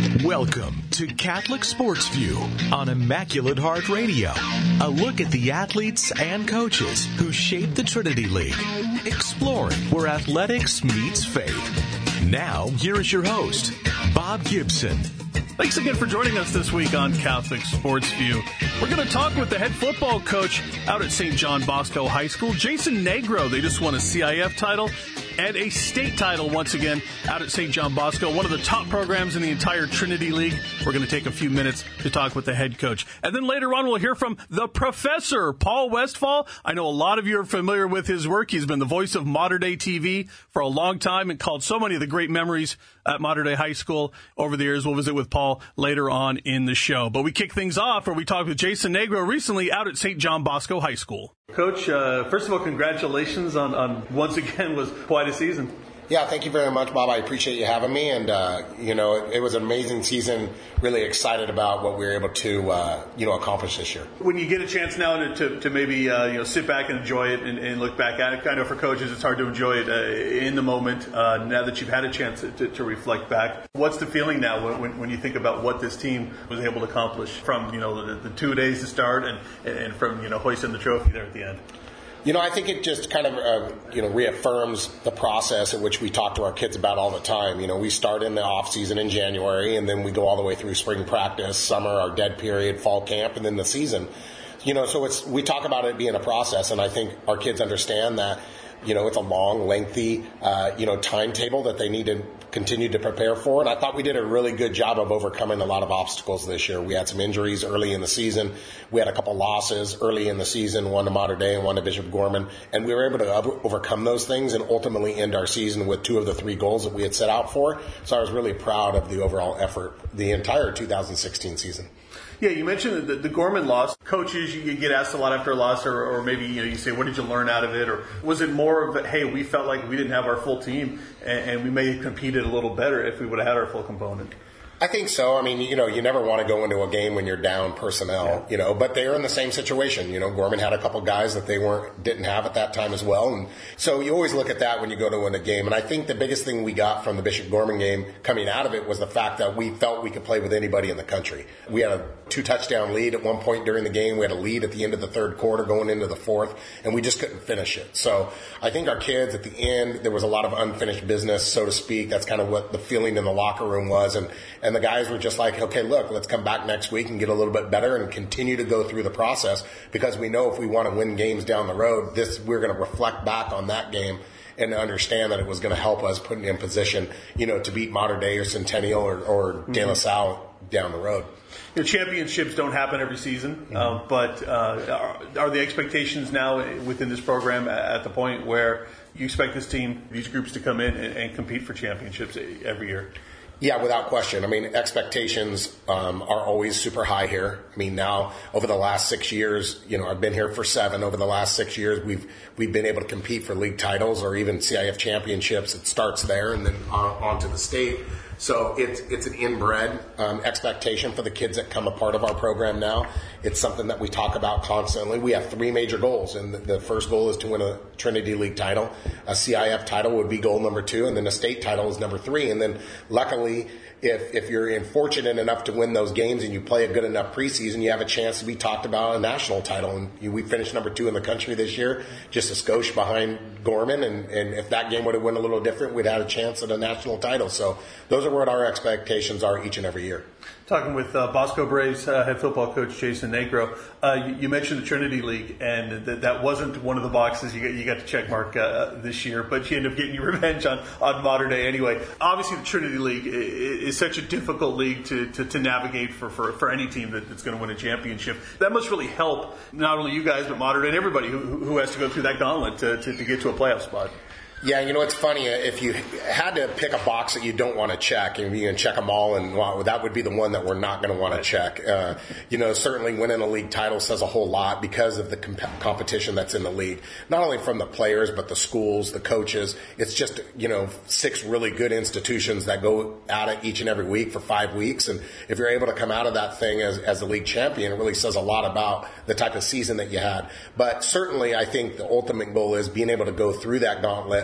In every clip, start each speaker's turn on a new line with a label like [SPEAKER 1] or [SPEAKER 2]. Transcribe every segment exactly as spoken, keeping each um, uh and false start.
[SPEAKER 1] Welcome to Catholic Sports View on Immaculate Heart Radio. A look at the athletes and coaches who shaped the Trinity League, exploring where athletics meets faith. Now, here is your host, Bob Gibson.
[SPEAKER 2] Thanks again for joining us this week on Catholic Sports View. We're going to talk with the head football coach out at Saint John Bosco High School, Jason Negro. They just won a C I F title and a state title once again out at Saint John Bosco, one of the top programs in the entire Trinity League. We're going to take a few minutes to talk with the head coach. And then later on, we'll hear from the professor, Paul Westphal. I know a lot of you are familiar with his work. He's been the voice of Mater Dei T V for a long time and called so many of the great memories at Mater Dei High School over the years. We'll visit with Paul later on in the show. But we kick things off where we talked with Jason Negro recently out at Saint John Bosco High School. Coach, uh, first of all, congratulations on, on once again was quite a season.
[SPEAKER 3] Yeah, thank you very much, Bob. I appreciate you having me. And, uh, you know, it, it was an amazing season. Really excited about what we were able to, uh, you know, accomplish this year.
[SPEAKER 2] When you get a chance now to, to, to maybe, uh, you know, sit back and enjoy it and, and look back at it, I know for coaches it's hard to enjoy it uh, in the moment uh, now that you've had a chance to, to, to reflect back. What's the feeling now when, when you think about what this team was able to accomplish from, you know, the, the two days to start and, and from, you know, hoisting the trophy there at the end?
[SPEAKER 3] You know, I think it just kind of, uh, you know, reaffirms the process in which we talk to our kids about all the time. You know, we start in the off season in January, and then we go all the way through spring practice, summer, our dead period, fall camp, and then the season. You know, so it's we talk about it being a process, and I think our kids understand that, you know, it's a long, lengthy, uh, you know, timetable that they need to continue to prepare for. And I thought we did a really good job of overcoming a lot of obstacles this year. We had some injuries early in the season. We had a couple losses early in the season, one to Mater Dei and one to Bishop Gorman. And we were able to overcome those things and ultimately end our season with two of the three goals that we had set out for. So I was really proud of the overall effort the entire two thousand sixteen season.
[SPEAKER 2] Yeah, you mentioned the, the Gorman loss. Coaches, you get asked a lot after a loss, or, or maybe you know you say, what did you learn out of it? Or was it more of, a, hey, we felt like we didn't have our full team, and, and we may have competed a little better if we would have had our full component?
[SPEAKER 3] I think so. I mean, you know, you never want to go into a game when you're down personnel, yeah. you know, but they are in the same situation. You know, Gorman had a couple guys that they weren't, didn't have at that time as well. And so you always look at that when you go to win a game. And I think the biggest thing we got from the Bishop Gorman game coming out of it was the fact that we felt we could play with anybody in the country. We had a two touchdown lead at one point during the game. We had a lead at the end of the third quarter going into the fourth, and we just couldn't finish it. So I think our kids at the end, there was a lot of unfinished business, so to speak. That's kind of what the feeling in the locker room was. And, and the guys were just like, okay, look, let's come back next week and get a little bit better and continue to go through the process, because we know if we want to win games down the road, this we're going to reflect back on that game and understand that it was going to help us put in position, you know, to beat Mater Dei or Centennial or, or mm-hmm. De La Salle down the road.
[SPEAKER 2] You know, championships don't happen every season, mm-hmm. uh, but uh, are, are the expectations now within this program at the point where you expect this team, these groups, to come in and, and compete for championships every year?
[SPEAKER 3] Yeah, without question. I mean, expectations um, are always super high here. I mean, now over the last six years, you know, I've been here for seven. Over the last six years, we've we've been able to compete for league titles or even C I F championships. It starts there and then on, on to the state. So it's it's an inbred um, expectation for the kids that come a part of our program now. It's something that we talk about constantly. We have three major goals, and the, the first goal is to win a Trinity League title. A C I F title would be goal number two, and then a state title is number three. And then luckily, if if you're fortunate enough to win those games and you play a good enough preseason, you have a chance to be talked about a national title. And you, we finished number two in the country this year, just a skosh behind Gorman. And, and if that game would have went a little different, we'd have a chance at a national title. So those are what our expectations are each and every year.
[SPEAKER 2] Talking with uh, Bosco Braves uh, head football coach Jason Negro, uh, you, you mentioned the Trinity League, and th- that wasn't one of the boxes you got, you got to check mark uh, this year, but you ended up getting your revenge on, on Mater Dei anyway. Obviously, the Trinity League is, is such a difficult league to, to, to navigate for, for, for any team that, that's going to win a championship. That must really help not only you guys, but Mater Dei and everybody who, who has to go through that gauntlet to, to, to get to a playoff spot.
[SPEAKER 3] Yeah, you know, it's funny. If you had to pick a box that you don't want to check, and you can check them all, and well, that would be the one that we're not going to want to check. Uh, you know, certainly winning a league title says a whole lot because of the comp- competition that's in the league. Not only from the players, but the schools, the coaches. It's just, you know, six really good institutions that go at it each and every week for five weeks. And if you're able to come out of that thing as, as the league champion, it really says a lot about the type of season that you had. But certainly, I think the ultimate goal is being able to go through that gauntlet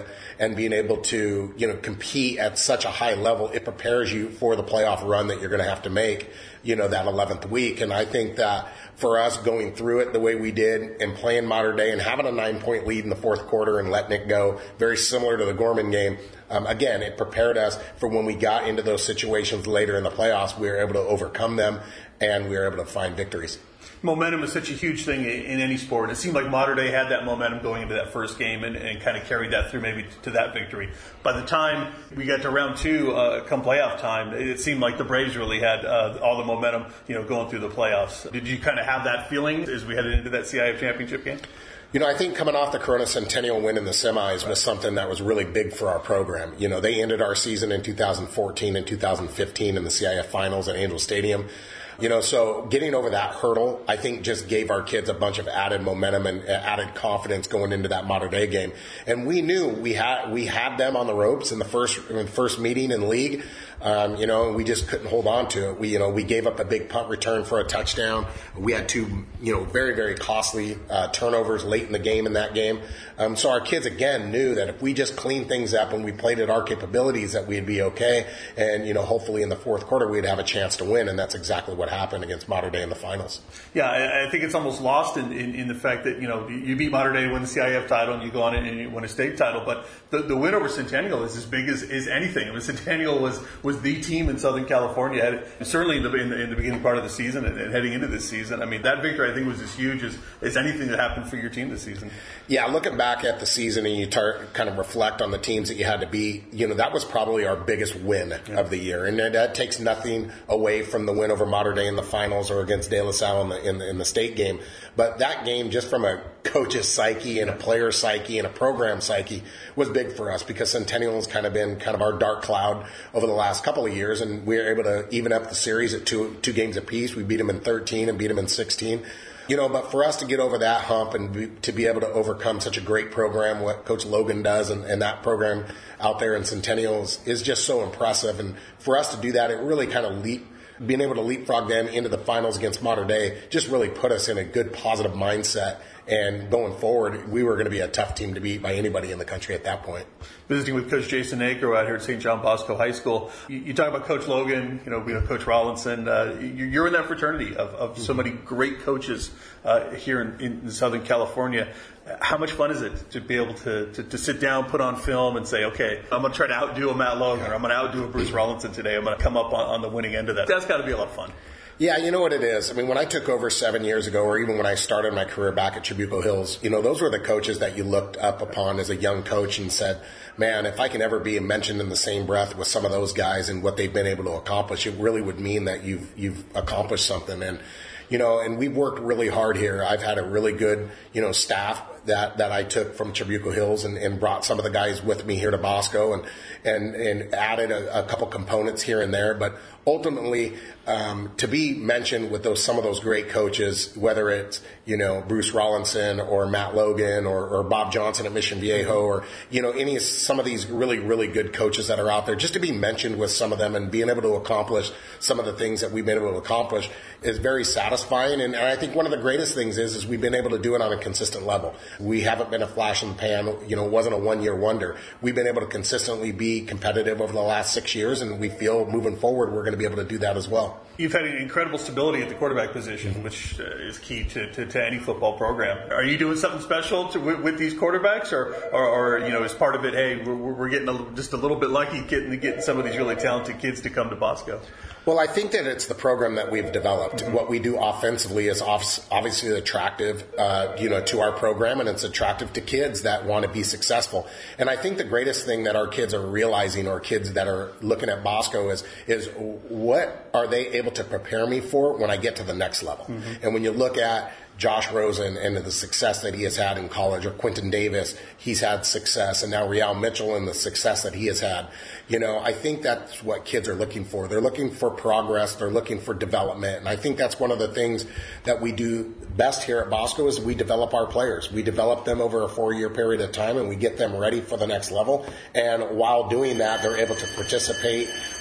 [SPEAKER 3] it and being able to, you know, compete at such a high level, it prepares you for the playoff run that you're going to have to make, you know, that eleventh week. And I think that for us going through it the way we did and playing Mater Dei and having a nine-point lead in the fourth quarter and letting it go, very similar to the Gorman game, um, again, it prepared us for when we got into those situations later in the playoffs, we were able to overcome them and we were able to find victories.
[SPEAKER 2] Momentum is such a huge thing in any sport. It seemed like Mater Dei had that momentum going into that first game and, and kind of carried that through maybe to that victory. By the time we got to round two, uh, come playoff time, it seemed like the Braves really had uh, all the momentum, you know, going through the playoffs. Did you kind of have that feeling as we headed into that C I F championship game?
[SPEAKER 3] You know, I think coming off the Corona Centennial win in the semis was something that was really big for our program. You know, they ended our season in two thousand fourteen and two thousand fifteen in the C I F finals at Angel Stadium. You know, so getting over that hurdle, I think just gave our kids a bunch of added momentum and added confidence going into that Mater Dei game. And we knew we had we had them on the ropes in the first in the first meeting in league. Um, you know, and we just couldn't hold on to it. We, you know, we gave up a big punt return for a touchdown. We had two, you know, very, very costly uh, turnovers late in the game in that game. Um, so our kids, again, knew that if we just cleaned things up and we played at our capabilities, that we'd be okay. And, you know, hopefully in the fourth quarter, we'd have a chance to win. And that's exactly what happened against Mater Dei in the finals.
[SPEAKER 2] Yeah, I, I think it's almost lost in, in, in the fact that, you know, you beat Mater Dei, win the C I F title, and you go on and you win a state title. But the, the win over Centennial is as big as, as anything. I mean, Centennial was, was the team in Southern California, certainly in the, in the, in the beginning part of the season and, and heading into this season. I mean, that victory, I think, was as huge as, as anything that happened for your team this season.
[SPEAKER 3] Yeah, looking back at the season and you tar- kind of reflect on the teams that you had to beat, you know, that was probably our biggest win yeah. of the year. And that takes nothing away from the win over Mater Dei in the finals or against De La Salle in the, in the, in the state game. But that game, just from a coach's psyche and a player's psyche and a program psyche, was big for us because Centennial has kind of been kind of our dark cloud over the last couple of years. And we were able to even up the series at two two games apiece. We beat them in thirteen and beat them in sixteen. You know, but for us to get over that hump and be, to be able to overcome such a great program, what Coach Logan does and, and that program out there in Centennial is, is just so impressive. And for us to do that, it really kind of leap, being able to leapfrog them into the finals against Mater Dei just really put us in a good positive mindset. And going forward, we were going to be a tough team to beat by anybody in the country at that point.
[SPEAKER 2] Visiting with Coach Jason Negro out here at Saint John Bosco High School. You, you talk about Coach Logan, you know, you know Coach Rollinson. Uh, you, you're in that fraternity of, of so many great coaches uh, here in, in Southern California. How much fun is it to be able to, to, to sit down, put on film, and say, okay, I'm going to try to outdo a Matt Logan, or I'm going to outdo a Bruce Rollinson today. I'm going to come up on, on the winning end of that. That's got to be a lot of fun.
[SPEAKER 3] Yeah, you know what it is. I mean, when I took over seven years ago, or even when I started my career back at Trabuco Hills, you know, those were the coaches that you looked up upon as a young coach and said, man, if I can ever be mentioned in the same breath with some of those guys and what they've been able to accomplish, it really would mean that you've you've accomplished something. And you know, and we've worked really hard here. I've had a really good, you know, staff that, that I took from Trabuco Hills and, and brought some of the guys with me here to Bosco and, and, and added a, a couple components here and there. But ultimately, um, to be mentioned with those, some of those great coaches, whether it's, you know, Bruce Rollinson or Matt Logan or, or Bob Johnson at Mission Viejo or, you know, any, some of these really, really good coaches that are out there, just to be mentioned with some of them and being able to accomplish some of the things that we've been able to accomplish is very satisfying. And, and I think one of the greatest things is, is we've been able to do it on a consistent level. We haven't been a flash in the pan, you know, it wasn't a one-year wonder. We've been able to consistently be competitive over the last six years, and we feel moving forward we're going to be able to do that as well.
[SPEAKER 2] You've had incredible stability at the quarterback position, which uh, is key to, to, to any football program. Are you doing something special to, with, with these quarterbacks, or, or, or you know, is part of it, hey, we're, we're getting a, just a little bit lucky getting getting some of these really talented kids to come to Bosco?
[SPEAKER 3] Well, I think that it's the program that we've developed. Mm-hmm. What we do offensively is obviously attractive, uh, you know, to our program, and it's attractive to kids that want to be successful. And I think the greatest thing that our kids are realizing, or kids that are looking at Bosco, is is what are they able to prepare me for when I get to the next level? Mm-hmm. And when you look at Josh Rosen and the success that he has had in college, or Quentin Davis, he's had success, and now Real Mitchell and the success that he has had. You know, I think that's what kids are looking for. They're looking for progress. They're looking for development. And I think that's one of the things that we do best here at Bosco is we develop our players. We develop them over a four-year period of time, and we get them ready for the next level. And while doing that, they're able to participate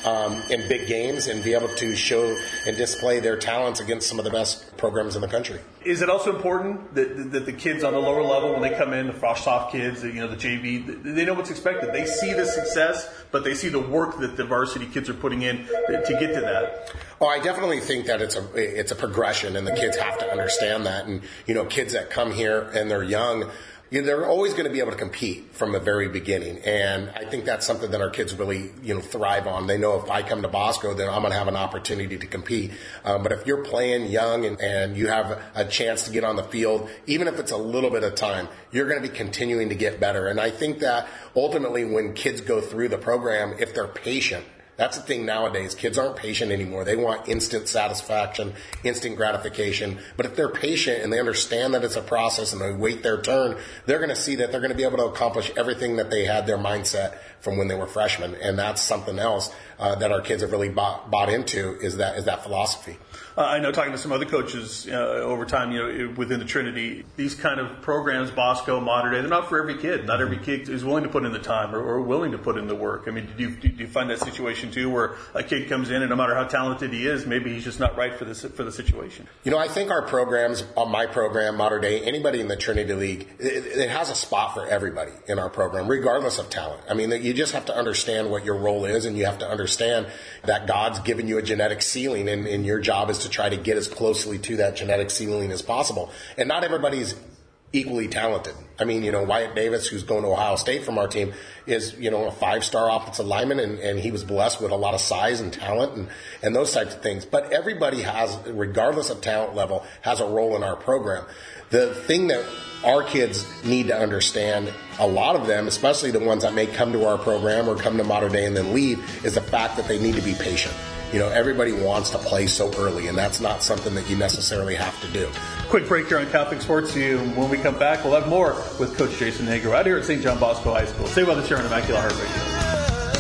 [SPEAKER 3] um, in big games and be able to show and display their talents against some of the best programs in the country.
[SPEAKER 2] Is it also important that, that the kids on the lower level, when they come in, the Frostoff kids, you know, the J V, they know what's expected? They see the success, but they see the work that the varsity kids are putting in to get to that.
[SPEAKER 3] Oh, I definitely think that it's a it's a progression, and the kids have to understand that. And you know, kids that come here and they're young, you know, they're always going to be able to compete from the very beginning. And I think that's something that our kids really, you know, thrive on. They know if I come to Bosco, then I'm going to have an opportunity to compete. Um, but if you're playing young and, and you have a chance to get on the field, even if it's a little bit of time, you're going to be continuing to get better. And I think that ultimately when kids go through the program, if they're patient, that's the thing nowadays. Kids aren't patient anymore. They want instant satisfaction, instant gratification. But if they're patient and they understand that it's a process and they wait their turn, they're going to see that they're going to be able to accomplish everything that they had their mindset from when they were freshmen. And that's something else uh, that our kids have really bought, bought into is that is that philosophy.
[SPEAKER 2] Uh, I know, talking to some other coaches uh, over time, you know, within the Trinity, these kind of programs, Bosco, Mater Dei, they're not for every kid. Not every kid is willing to put in the time or, or willing to put in the work. I mean, do you, do you find that situation too, where a kid comes in and no matter how talented he is, maybe he's just not right for the for the situation?
[SPEAKER 3] You know, I think our programs, on my program, Mater Dei, anybody in the Trinity League, it, it has a spot for everybody in our program, regardless of talent. I mean, you just have to understand what your role is, and you have to understand that God's given you a genetic ceiling, and, and your job is to try to get as closely to that genetic ceiling as possible. And not everybody's equally talented. I mean, you know, Wyatt Davis, who's going to Ohio State from our team, is, you know, a five-star offensive lineman, and, and he was blessed with a lot of size and talent and, and those types of things. But everybody has, regardless of talent level, has a role in our program. The thing that our kids need to understand, a lot of them, especially the ones that may come to our program or come to Mater Dei and then leave, is the fact that they need to be patient. You know, everybody wants to play so early, and that's not something that you necessarily have to do.
[SPEAKER 2] Quick break here on Catholic Sports View. When we come back, we'll have more with Coach Jason Negro out here at Saint John Bosco High School. Stay with us here on Immaculate Heart Radio.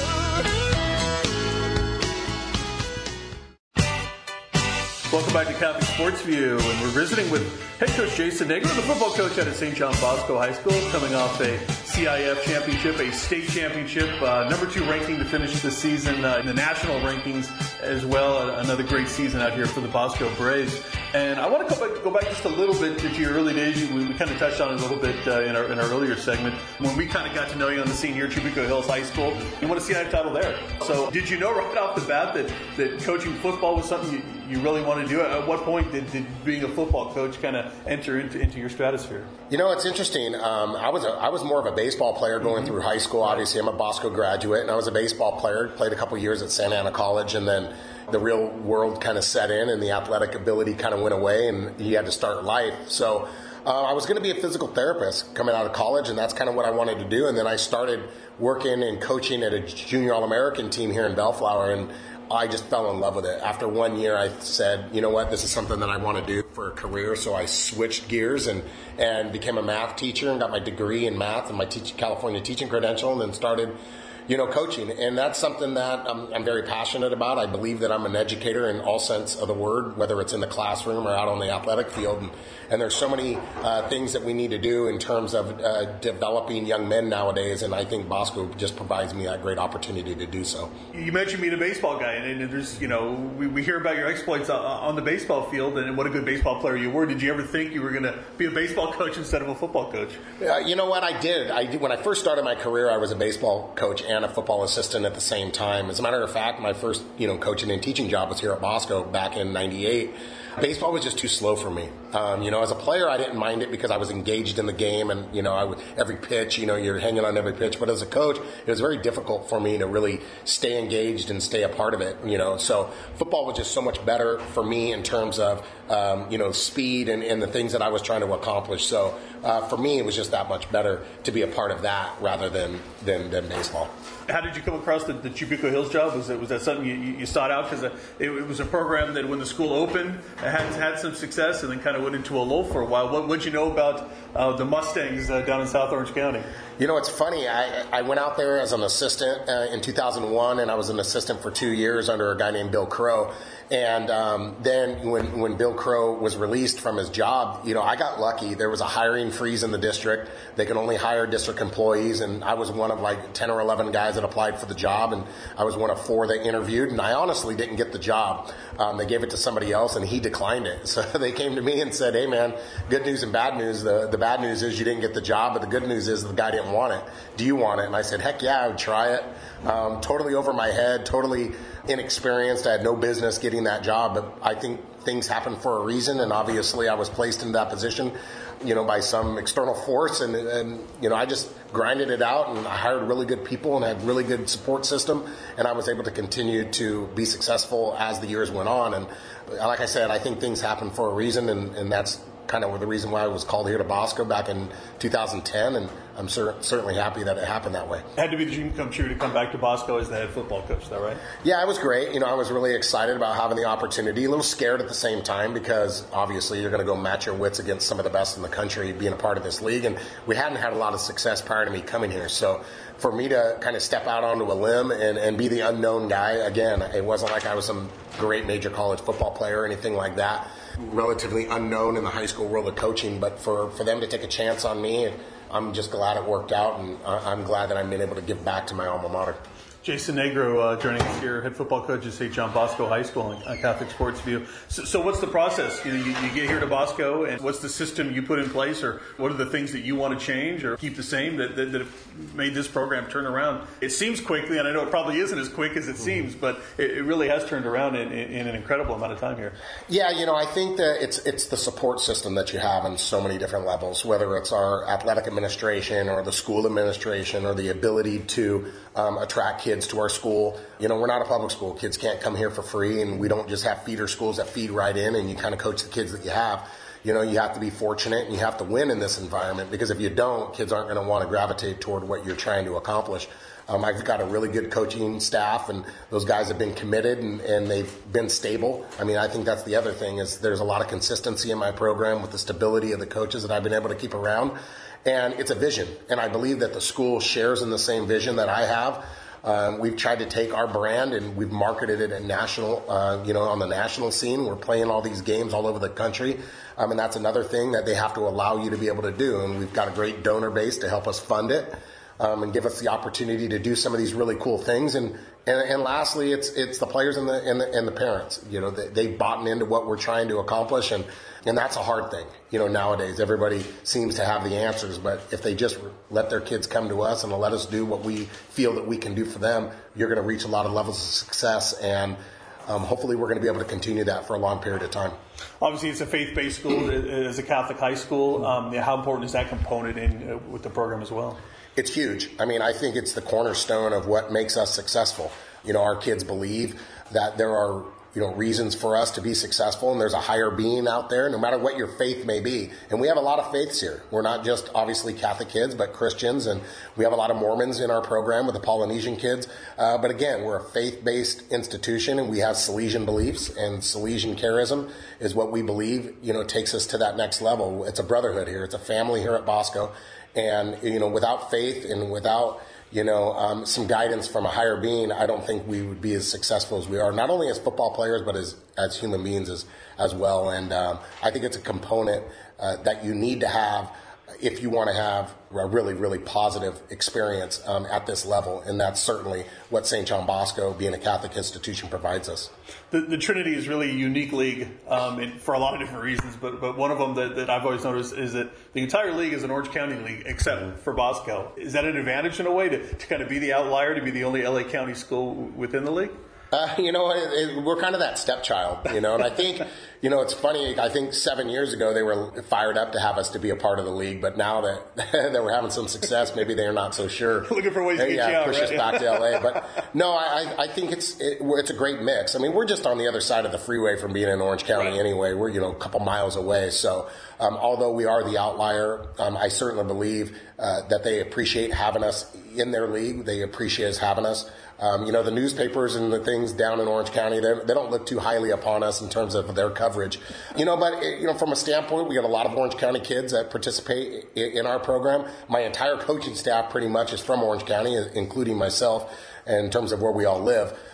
[SPEAKER 2] Welcome back to Catholic Sports View, and we're visiting with head coach Jason Negro, the football coach out at Saint John Bosco High School, coming off a C I F championship, a state championship, uh, number two ranking to finish the season uh, in the national rankings as well. Another great season out here for the Bosco Braves. And I want to go back, go back just a little bit to your early days. We, we kind of touched on it a little bit uh, in, our, in our earlier segment. When we kind of got to know you on the scene here at Chubuco Hills High School, you won a C I F title there. So did you know right off the bat that, that coaching football was something you, you really wanted to do? At what point did, did being a football coach kind of enter into, into your stratosphere?
[SPEAKER 3] You know, it's interesting. Um, I was a, I was more of a baseball player going mm-hmm. through high school. Obviously, I'm a Bosco graduate, and I was a baseball player. Played a couple years at Santa Ana College, and then the real world kind of set in, and the athletic ability kind of went away, and you had to start life. So uh, I was going to be a physical therapist coming out of college, and that's kind of what I wanted to do. And then I started working and coaching at a junior All-American team here in Bellflower, and I just fell in love with it. After one year, I said, you know what, this is something that I want to do for a career. So I switched gears and, and became a math teacher and got my degree in math and my teach, California teaching credential, and then started, you know, coaching. And that's something that I'm, I'm very passionate about. I believe that I'm an educator in all sense of the word, whether it's in the classroom or out on the athletic field. And, and there's so many uh, things that we need to do in terms of uh, developing young men nowadays. And I think Bosco just provides me that great opportunity to do so.
[SPEAKER 2] You mentioned being a baseball guy, and, and there's, you know, we, we hear about your exploits on the baseball field and what a good baseball player you were. Did you ever think you were going to be a baseball coach instead of a football coach?
[SPEAKER 3] Uh, you know what? I did. I did. When I first started my career, I was a baseball coach and a football assistant at the same time. As a matter of fact, my first, you know, coaching and teaching job was here at Bosco back in ninety-eight. Baseball was just too slow for me. Um, you know, as a player, I didn't mind it because I was engaged in the game, and you know, I would, every pitch, you know, you're hanging on every pitch. But as a coach, it was very difficult for me to really stay engaged and stay a part of it. You know, so football was just so much better for me in terms of um, you know, speed and, and the things that I was trying to accomplish. So uh, for me, it was just that much better to be a part of that rather than than, than baseball.
[SPEAKER 2] How did you come across the, the Chubuco Hills job? Was that, was that something you, you sought out? Because it, it was a program that when the school opened, it had, had some success and then kind of went into a lull for a while. What did you know about uh, the Mustangs uh, down in South Orange County?
[SPEAKER 3] You know, it's funny. I, I went out there as an assistant uh, in two thousand one, and I was an assistant for two years under a guy named Bill Crow. And um, then when, when Bill Crow was released from his job, you know, I got lucky. There was a hiring freeze in the district. They could only hire district employees, and I was one of like ten or eleven guys that applied for the job, and I was one of four they interviewed, and I honestly didn't get the job. Um, they gave it to somebody else, and he declined it. So they came to me and said, hey, man, good news and bad news. The, the bad news is you didn't get the job, but the good news is the guy didn't want it. Do you want it? And I said, heck yeah, I would try it. Um, totally over my head, totally inexperienced. I had no business getting that job, but I think things happen for a reason, and obviously I was placed in that position, you know, by some external force, and, and you know, I just grinded it out, and I hired really good people and had really good support system, and I was able to continue to be successful as the years went on. And like I said, I think things happen for a reason, and, and that's kind of the reason why I was called here to Bosco back in two thousand ten, and I'm cer- certainly happy that it happened that way.
[SPEAKER 2] It had to be the dream come true to come back to Bosco as the head football coach, is that right?
[SPEAKER 3] Yeah, it was great. You know, I was really excited about having the opportunity, a little scared at the same time, because obviously you're going to go match your wits against some of the best in the country being a part of this league, and we hadn't had a lot of success prior to me coming here. So for me to kind of step out onto a limb and, and be the unknown guy, again, it wasn't like I was some great major college football player or anything like that. Relatively unknown in the high school world of coaching, but for, for them to take a chance on me, I'm just glad it worked out, and I'm glad that I've been able to give back to my alma mater.
[SPEAKER 2] Jason Negro uh, joining us here, head football coach at Saint John Bosco High School on Catholic Sports View. So, so what's the process? You know, you, you get here to Bosco, and what's the system you put in place, or what are the things that you want to change or keep the same that, that, that have made this program turn around? It seems quickly, and I know it probably isn't as quick as it mm-hmm. seems, but it, it really has turned around in, in, in an incredible amount of time here.
[SPEAKER 3] Yeah, you know, I think that it's it's the support system that you have on so many different levels, whether it's our athletic administration or the school administration or the ability to um, attract kids to our school. You know, we're not a public school. Kids can't come here for free, and we don't just have feeder schools that feed right in and you kind of coach the kids that you have. You know, you have to be fortunate and you have to win in this environment, because if you don't, kids aren't going to want to gravitate toward what you're trying to accomplish. Um, I've got a really good coaching staff, and those guys have been committed and, and they've been stable. I mean, I think that's the other thing, is there's a lot of consistency in my program with the stability of the coaches that I've been able to keep around. And it's a vision, and I believe that the school shares in the same vision that I have. Um, we've tried to take our brand and we've marketed it at national, uh, you know, on the national scene. We're playing all these games all over the country. Um, and that's another thing that they have to allow you to be able to do. And we've got a great donor base to help us fund it, um, and give us the opportunity to do some of these really cool things. And, and, and lastly, it's, it's the players and the, and the, and the parents. You know, they, they've bought into what we're trying to accomplish. And, and that's a hard thing. You know, nowadays everybody seems to have the answers, but if they just let their kids come to us and let us do what we feel that we can do for them, you're going to reach a lot of levels of success, and um, hopefully we're going to be able to continue that for a long period of time.
[SPEAKER 2] Obviously, it's a faith-based school, as a Catholic high school. Um, how important is that component in uh, with the program as well?
[SPEAKER 3] It's huge. I mean, I think it's the cornerstone of what makes us successful. You know, our kids believe that there are, you know, reasons for us to be successful, and there's a higher being out there, no matter what your faith may be. And we have a lot of faiths here. We're not just obviously Catholic kids, but Christians, and we have a lot of Mormons in our program with the Polynesian kids. Uh, but again, we're a faith-based institution, and we have Salesian beliefs, and Salesian charism is what we believe, you know, takes us to that next level. It's a brotherhood here. It's a family here at Bosco. And, you know, without faith and without, you know, um, some guidance from a higher being, I don't think we would be as successful as we are, not only as football players, but as, as human beings as, as well. And um, I think it's a component uh, that you need to have if you want to have a really, really positive experience um, at this level. And that's certainly what Saint John Bosco, being a Catholic institution, provides us.
[SPEAKER 2] The, the Trinity is really a unique league um, and for a lot of different reasons, but but one of them that, that I've always noticed is that the entire league is an Orange County league, except for Bosco. Is that an advantage in a way to, to kind of be the outlier, to be the only L A County school within the league?
[SPEAKER 3] Uh, you know, it, it, we're kind of that stepchild, you know, and I think, you know, it's funny. I think seven years ago they were fired up to have us to be a part of the league, but now that that we're having some success, maybe they're not so sure.
[SPEAKER 2] Looking for ways to get
[SPEAKER 3] yeah,
[SPEAKER 2] you out,
[SPEAKER 3] push
[SPEAKER 2] right?
[SPEAKER 3] us back to L A. But no, I, I think it's it, it's a great mix. I mean, we're just on the other side of the freeway from being in Orange County
[SPEAKER 2] right.
[SPEAKER 3] anyway. We're, you know, a couple miles away. So um, although we are the outlier, um, I certainly believe uh, that they appreciate having us in their league. They appreciate us having us. Um, you know, the newspapers and the things down in Orange County, they don't look too highly upon us in terms of their coverage. You know, but, you know, from a standpoint, we have a lot of Orange County kids that participate in our program. My entire coaching staff pretty much is from Orange County, including myself, in terms of where we all live.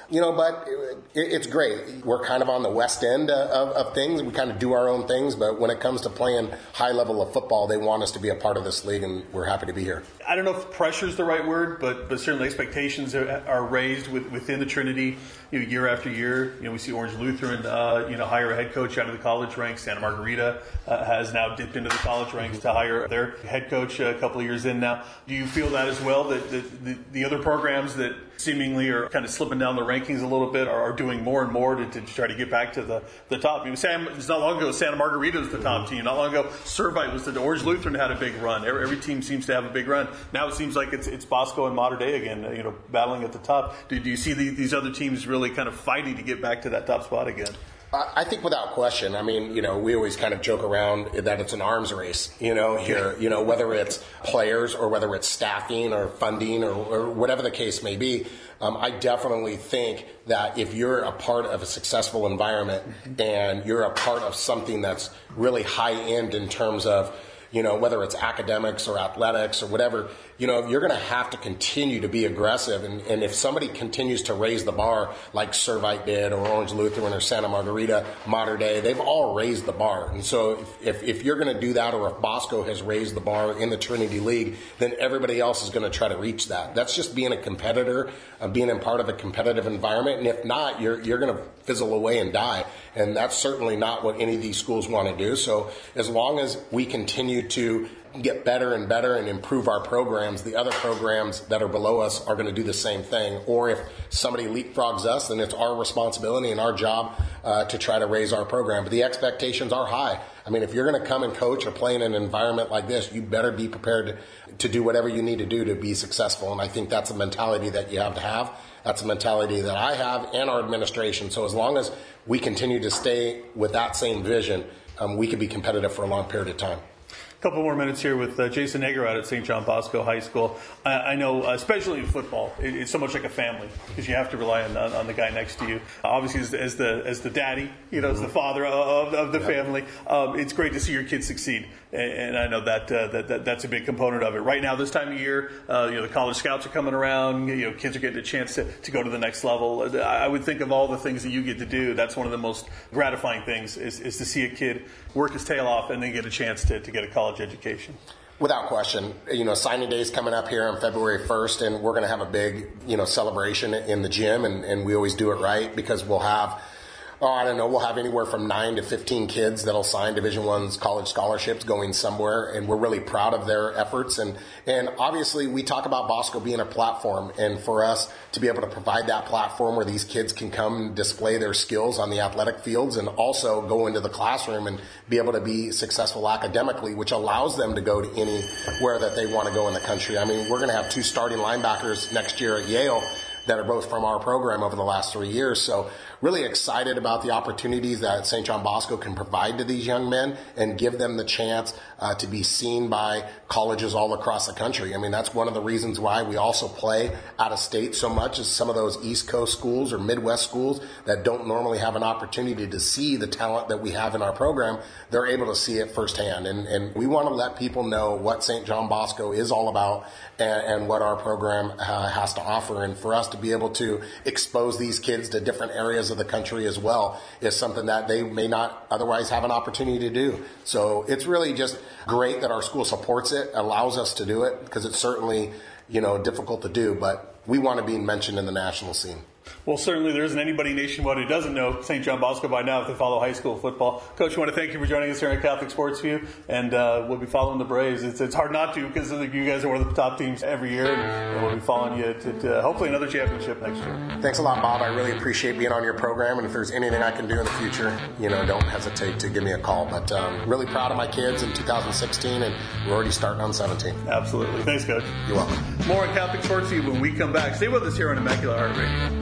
[SPEAKER 3] You know, but it, it's great. We're kind of on the west end of, of things. We kind of do our own things, but when it comes to playing high level of football, they want us to be a part of this league, and we're happy to be here.
[SPEAKER 2] I don't know if pressure is the right word, but but certainly expectations are, are raised with, within the Trinity. You know, year after year, you know, we see Orange Lutheran, uh, you know, hire a head coach out of the college ranks. Santa Margarita uh, has now dipped into the college ranks to hire their head coach a couple of years in now. Do you feel that as well, that the, the, the other programs that seemingly are kind of slipping down the rankings a little bit are, are doing more and more to, to try to get back to the, the top? I mean, Sam, it's not long ago Santa Margarita was the top team. Not long ago Servite was the Orange Lutheran had a big run. Every, every team seems to have a big run. Now it seems like it's it's Bosco and Mater Dei again, you know, battling at the top. Do, do you see the, these other teams really kind of fighting to get back to that top spot again?
[SPEAKER 3] I think without question. I mean, you know, we always kind of joke around that it's an arms race, you know, here, you know, whether it's players or whether it's staffing or funding or, or whatever the case may be. Um, I definitely think that if you're a part of a successful environment and you're a part of something that's really high end in terms of, you know, whether it's academics or athletics or whatever, you know, you're going to have to continue to be aggressive. And, and if somebody continues to raise the bar like Servite did or Orange Lutheran or Santa Margarita, Mater Dei, they've all raised the bar. And so if, if you're going to do that, or if Bosco has raised the bar in the Trinity League, then everybody else is going to try to reach that. That's just being a competitor, uh, being in part of a competitive environment. And if not, you're, you're going to fizzle away and die. And that's certainly not what any of these schools want to do. So as long as we continue to get better and better and improve our programs, the other programs that are below us are going to do the same thing. Or if somebody leapfrogs us, then it's our responsibility and our job uh, to try to raise our program. But the expectations are high. I mean, if you're going to come and coach or play in an environment like this, you better be prepared to, to do whatever you need to do to be successful. And I think that's a mentality that you have to have. That's a mentality that I have and our administration. So as long as we continue to stay with that same vision, um, we can be competitive for a long period of time.
[SPEAKER 2] A couple more minutes here with uh, Jason Negro out at Saint John Bosco High School. I, I know, uh, especially in football, it, it's so much like a family because you have to rely on, on, on the guy next to you. Obviously, as, as the as the daddy, you know, as the father of, of the family, um, it's great to see your kids succeed. And, and I know that, uh, that, that that's a big component of it. Right now, this time of year, uh, you know, the college scouts are coming around. You know, kids are getting a chance to, to go to the next level. I would think of all the things that you get to do, that's one of the most gratifying things is, is to see a kid work his tail off and then get a chance to, to get a college education.
[SPEAKER 3] Without question. You know, signing day is coming up here on February first, and we're going to have a big, you know, celebration in the gym, and, and we always do it right because we'll have, oh, I don't know, we'll have anywhere from nine to fifteen kids that'll sign Division I's college scholarships going somewhere, and we're really proud of their efforts. And, and obviously, we talk about Bosco being a platform, and for us to be able to provide that platform where these kids can come and display their skills on the athletic fields and also go into the classroom and be able to be successful academically, which allows them to go to anywhere that they want to go in the country. I mean, we're going to have two starting linebackers next year at Yale that are both from our program over the last three years. So really excited about the opportunities that Saint John Bosco can provide to these young men and give them the chance uh, to be seen by colleges all across the country. I mean, that's one of the reasons why we also play out of state so much, is some of those East Coast schools or Midwest schools that don't normally have an opportunity to see the talent that we have in our program, they're able to see it firsthand. And, and we want to let people know what Saint John Bosco is all about and, and what our program uh, has to offer. And for us to be able to expose these kids to different areas of the country as well is something that they may not otherwise have an opportunity to do. So it's really just great that our school supports it, allows us to do it, because it's certainly, you know, difficult to do, but we want to be mentioned in the national scene.
[SPEAKER 2] Well, certainly there isn't anybody nationwide who doesn't know Saint John Bosco by now if they follow high school football. Coach, I want to thank you for joining us here on Catholic Sports View, and uh, we'll be following the Braves. It's, it's hard not to because you guys are one of the top teams every year, and we'll be following you to, to hopefully another championship next year.
[SPEAKER 3] Thanks a lot, Bob. I really appreciate being on your program, and if there's anything I can do in the future, you know, don't hesitate to give me a call. But um, really proud of my kids in two thousand sixteen, and we're already starting on seventeen.
[SPEAKER 2] Absolutely. Thanks, Coach.
[SPEAKER 3] You're welcome.
[SPEAKER 2] More on Catholic Sports View when we come back. Stay with us here on Immaculate Heart Radio.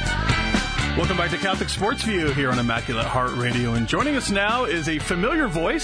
[SPEAKER 2] Welcome back to Catholic Sports View here on Immaculate Heart Radio. And joining us now is a familiar voice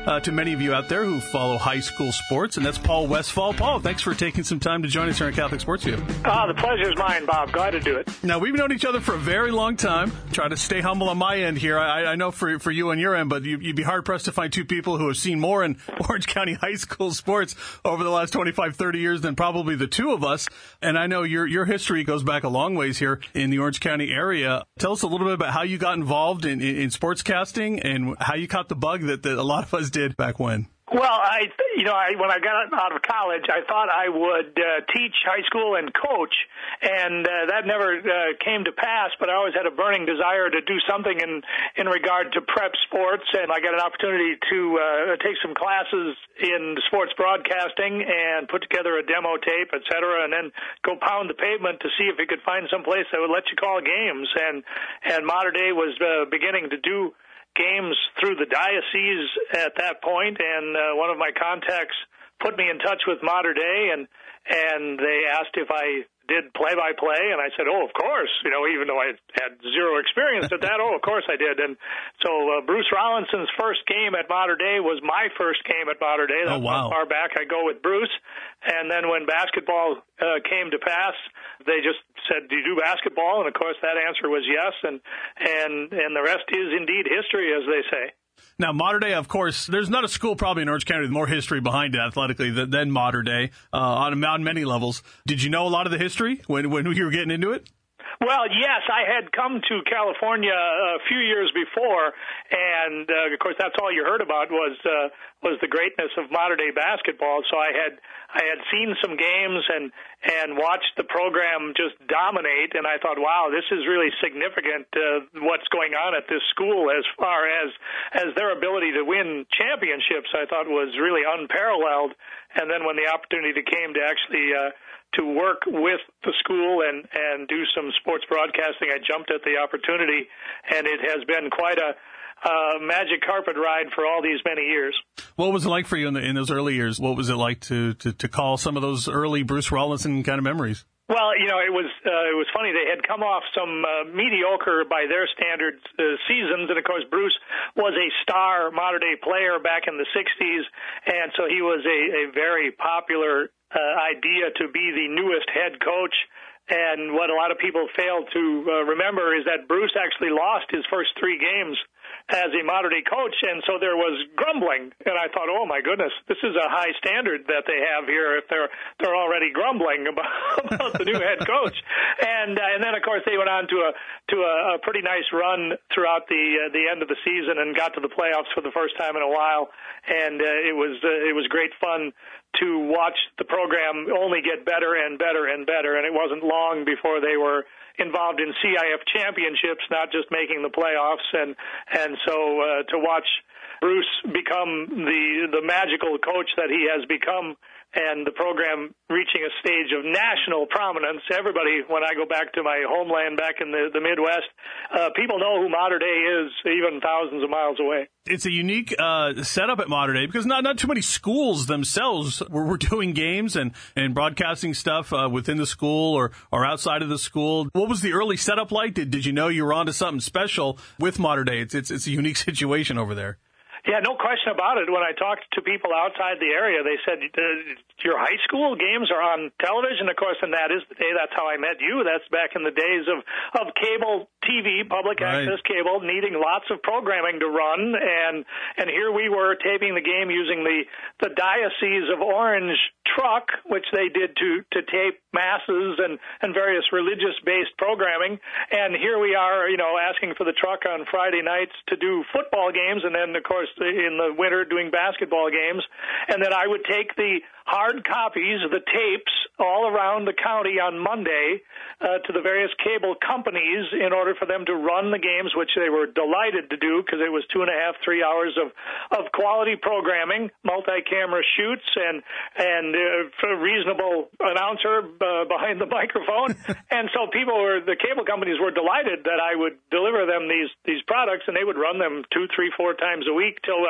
[SPEAKER 2] uh, to many of you out there who follow high school sports, and that's Paul Westphal. Paul, thanks for taking some time to join us here on Catholic Sports View.
[SPEAKER 4] Ah, the pleasure is mine, Bob. Glad to do it.
[SPEAKER 2] Now, we've known each other for a very long time. Try to stay humble on my end here. I, I know for for you on your end, but you, you'd be hard-pressed to find two people who have seen more in Orange County high school sports over the last twenty-five, thirty years than probably the two of us. And I know your your history goes back a long ways here in the Orange County area. Tell us a little bit about how you got involved in, in, in sportscasting and how you caught the bug that, that a lot of us did back when.
[SPEAKER 4] Well, I, you know, I, when I got out of college, I thought I would uh, teach high school and coach, and uh, that never uh, came to pass. But I always had a burning desire to do something in in regard to prep sports, and I got an opportunity to uh, take some classes in sports broadcasting and put together a demo tape, et cetera, and then go pound the pavement to see if we could find some place that would let you call games. And and Mater Dei was uh, beginning to do games through the diocese at that point, and uh, one of my contacts put me in touch with Mater Dei, and and they asked if I did play-by-play, and I said, oh, of course, you know, even though I had zero experience at that, oh, of course I did. And so uh, Bruce Rollinson's first game at Mater Dei was my first game at Mater Dei. That's
[SPEAKER 2] oh, wow.
[SPEAKER 4] how far back I go with Bruce. And then when basketball uh, came to pass, they just said, do you do basketball? And, of course, that answer was yes, and and and the rest is indeed history, as they say.
[SPEAKER 2] Now, Mater Dei, of course, there's not a school probably in Orange County with more history behind it athletically than, than Mater Dei uh, on, on many levels. Did you know a lot of the history when, when you were getting into it?
[SPEAKER 4] Well, yes, I had come to California a few years before, and uh, of course, that's all you heard about was uh, was the greatness of Mater Dei basketball. So I had I had seen some games and and watched the program just dominate, and I thought, wow, this is really significant. Uh, what's going on at this school as far as as their ability to win championships, I thought was really unparalleled. And then when the opportunity came to actually uh, to work with the school and, and do some sports broadcasting, I jumped at the opportunity, and it has been quite a uh, magic carpet ride for all these many years.
[SPEAKER 2] What was it like for you in, the, in those early years? What was it like to, to, to call some of those early Bruce Rollinson kind of memories?
[SPEAKER 4] Well, you know, it was uh, it was funny. They had come off some uh, mediocre, by their standards, uh, seasons, and of course, Bruce was a star Mater Dei player back in the sixties, and so he was a, a very popular uh, idea to be the newest head coach. And what a lot of people fail to uh, remember is that Bruce actually lost his first three games as a Mater Dei coach, and so there was grumbling. And I thought, oh my goodness, this is a high standard that they have here if they're they're already grumbling about, about the new head coach. And uh, and then of course they went on to a to a, a pretty nice run throughout the uh, the end of the season and got to the playoffs for the first time in a while. And uh, it was uh, it was great fun to watch the program only get better and better and better. And it wasn't long before they were involved in C I F championships, not just making the playoffs. And and so uh, to watch Bruce become the the magical coach that he has become, and the program reaching a stage of national prominence. Everybody, when I go back to my homeland back in the, the Midwest, uh, people know who Mater Dei is, even thousands of miles away.
[SPEAKER 2] It's a unique uh, setup at Mater Dei because not not too many schools themselves were, were doing games and, and broadcasting stuff uh, within the school or, or outside of the school. What was the early setup like? Did did you know you were onto something special with Mater Dei? It's it's it's a unique situation over there.
[SPEAKER 4] Yeah, no question about it. When I talked to people outside the area, they said, uh, your high school games are on television, of course, and that is the day. That's how I met you. That's back in the days of, of cable T V, public
[SPEAKER 2] right.
[SPEAKER 4] access cable, needing lots of programming to run. And and here we were taping the game using the, the Diocese of Orange truck, which they did to, to tape masses and, and various religious-based programming. And here we are, you know, asking for the truck on Friday nights to do football games, and then, of course, in the winter doing basketball games. And then I would take the hard copies of the tapes all around the county on Monday uh, to the various cable companies in order for them to run the games, which they were delighted to do because it was two and a half, three hours of, of quality programming, multi-camera shoots, and and uh, a reasonable announcer uh, behind the microphone. And so people were, the cable companies were delighted that I would deliver them these, these products, and they would run them two, three, four times a week till I